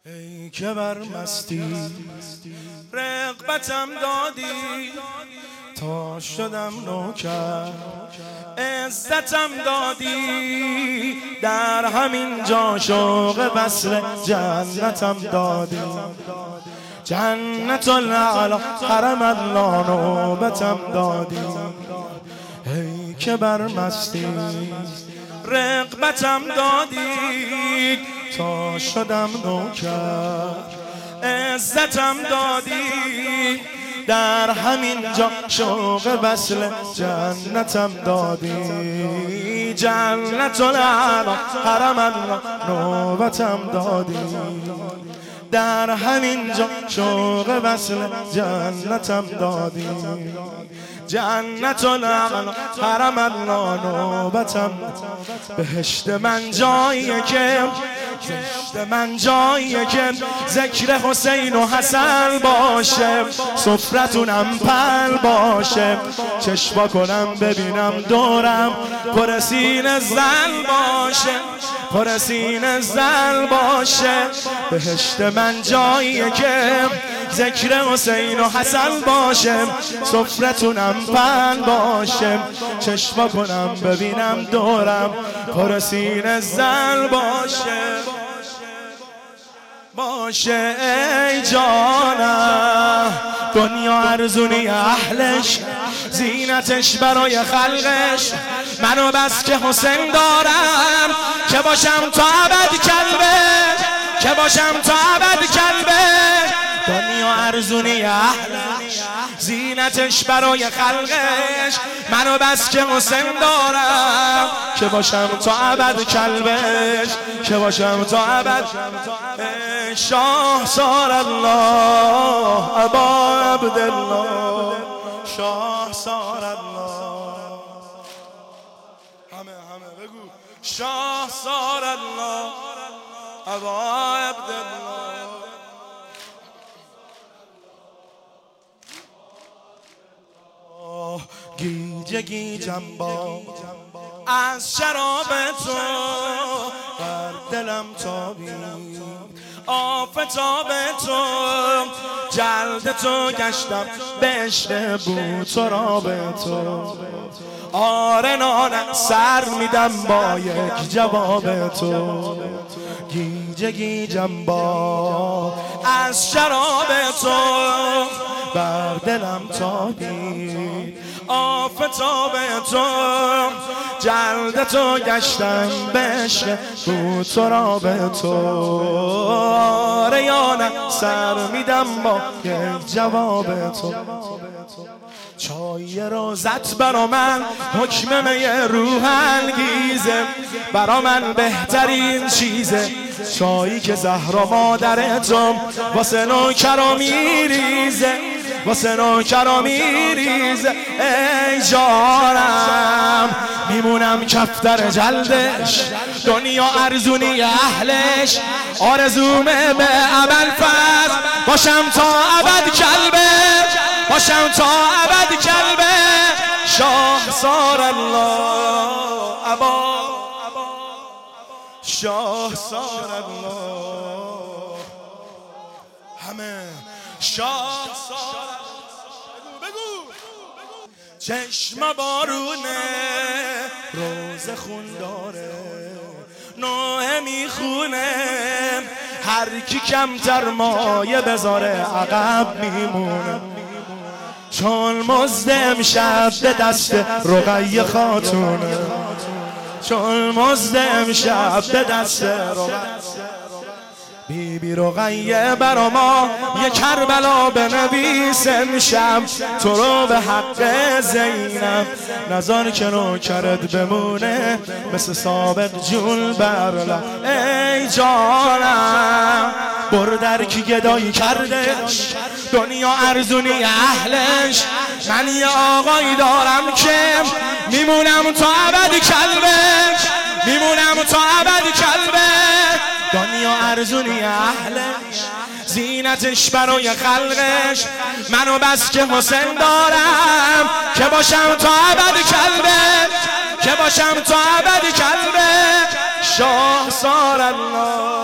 ای که بر مستی رغبتم دادی تا شدم نوکر، عزتم دادی در همین جا شوق وصل جنتم دادی. جنت العلا حرم الله نوبتم دادی. ای که بر مستی رغبتم دادی تا شدم نوکر، عزتم دادی در همین جا شوق وصل جنتم دادی. جنت العلا حرم الله نوبتم دادی در همین جا شوق وصل جنتم دادی. جنت العلا حرم الله نوبتم. بهشت من جاییه که ذکر حسین و حسن باشه، سفرتونم پل باشه، چشما کنم ببینم دورم پر سینه زل باشه، پر سینه زل باشه. بهشت من جاییه که ذکر حسین و حسن باشه، سفرتونم پل باشه، چشما کنم ببینم دورم پر سینه زل باشه. ای جانم دنیا ارزونی اهلش، زینتش برای خلقش، منو بس که حسین دارم که باشم تا ابد کلبه، که باشم تا ابد کلبه. دنیا ارزونی اهلش، زینتش برای خلقش، منو بس که حسین دارم که باشم تا ابد کلبش، که باشم تا ابد. شاه سار الله ابا عبدالله، شاه سار الله. همه بگو شاه سار الله ابا عبدالله. گیجه گیجم با از شراب تو، بر دلم تابید آفتاب تو، جلد تو گشتم به عشق بو تراب تو. آره نانه سر میدم با یک جواب تو. گیجه گیجم با از شراب تو، بر دلم تابید آفتاب تو، جلد تو گشتم به عشق بو تراب تو. آره یا نه سر میدم با یک جواب تو. چای روزت برا من حکم می روح انگیزه، برا من بهترین چیزه. چایی که زهرا مادر تو واسه نوکرا میریزه، واسه نوکرا میریزه. ای جانم میمونم کفتر جلدش، دنیا ارزونی اهلش، آرزومه به ابوالفضل باشم تا ابد کلبه، باشم تا ابد کلبه. شاه سار الله ابا، شاه سار الله. همه شاه سار. بگو چشم بارونه روز خون داره، نوه میخونه، هر کی کمتر مایه بذاره عقب میمونه. چون مزد امشب به دست رقیه خاتونه، چون مزد امشب به دست بی بی رقیه برا ما یه کربلا بنویس امشب، تو رو به حق زینب نظر که نوکرت بمونه مثل سابق جون برلا. ای جانم بردر کی گدایی کردش، دنیا ارزونی اهلش، من یه آقایی دارم که میمونم تا ابد کلبش، میمونم تا ابد کلبش. دنیا ارزونی اهلش، زینتش برای خلقش، منو بس که حسین دارم که باشم تا ابد کلبش، که باشم تا ابد کلبش. شاه سار الله